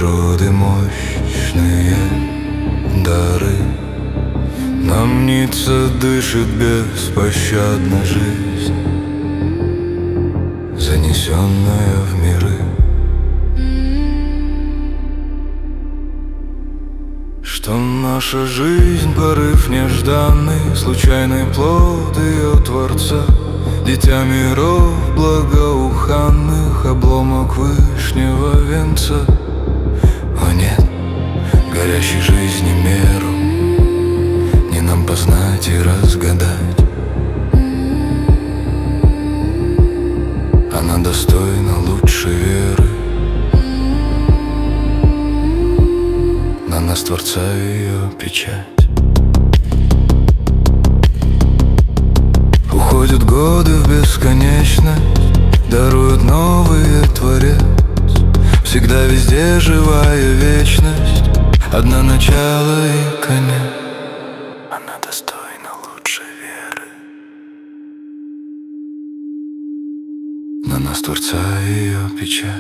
природы мощные дары. Нам мнится, дышит беспощадно жизнь, занесенная в миры. Что наша жизнь — порыв нежданный, случайный плод ее Творца, дитя миров благоуханных, обломок вышнего венца. О нет, горящей жизни меру не нам познать и разгадать. Она достойна лучшей веры, на нас Творца ее печать. Уходят годы в бесконечность, дарует новый Творец. Всегда везде живая вечность, одно начало и конец. Она достойна лучшей веры, на нас Творца ее печать.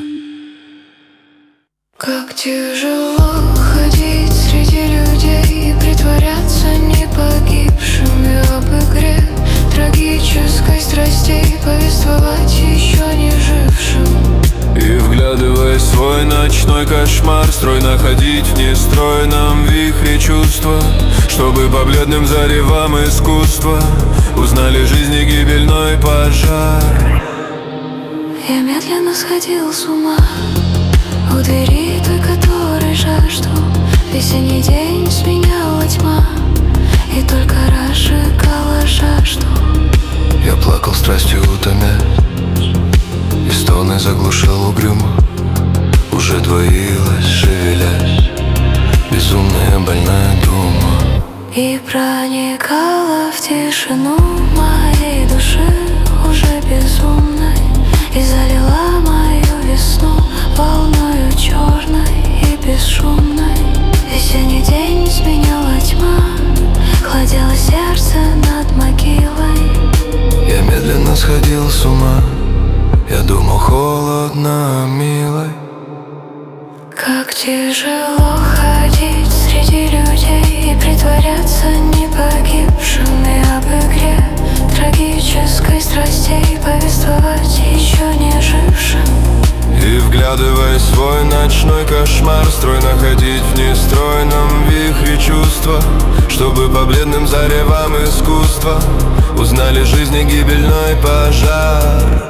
Как тяжело ходить среди людей и притворяться не погибшими об игре трагической страстей, повествовать еще не жившим. И вглядываясь в свой ночной кошмар, стройно ходить в нестройном вихре чувства, чтобы по бледным заревам искусства узнали жизни гибельной пожар. Я медленно сходил с ума у двери той, которой жажду. Весенний день сменяла тьма и только разжигала жажду. Я плакал страстью утомясь, и стоны заглушал угрюмо. Уже двоилась, шевелясь, безумная больная дума. И проникала в тишину моей души уже безумной, и залила мою весну волною черной и бесшумной. Весенний день сменяла тьма, холодело сердце над могилой. Я медленно сходил с ума, я думал холодно, милой. Как тяжело ходить среди людей и притворяться не погибшими об игре трагической страстей, повествовать еще не жившим. И вглядываясь в свой ночной кошмар, стройно ходить в нестройном вихре чувства, чтобы по бледным заревам искусства узнали жизни гибельной пожар.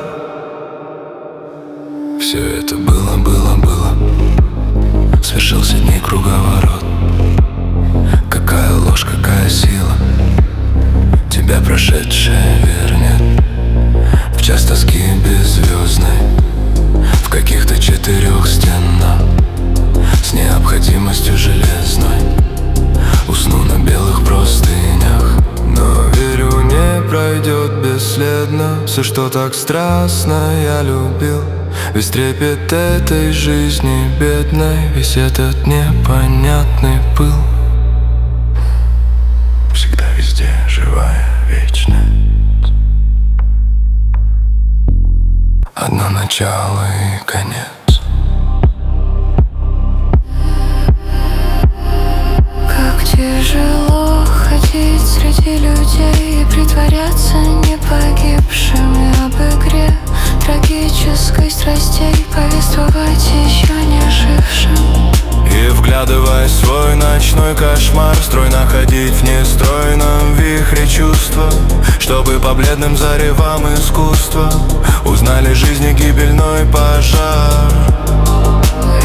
Все это было, свершился дней круговорот. Какая ложь, какая сила тебя прошедшая вернет в час тоски беззвездной, в каких-то четырех стенах, с необходимостью железной. Усну на белых простынях, но верю, не пройдет бесследно все, что так страстно я любил. Весь трепет этой жизни бедной, весь этот непонятный пыл. Всегда везде живая вечность, одно начало и конец. Как тяжело ходить среди людей и притворяться не погибшими об игре трагической страстей, повествовать еще не жившим. И вглядываясь в свой ночной кошмар, стройно ходить в нестройном вихре чувства, чтобы по бледным заревам искусства узнали жизни гибельной пожар.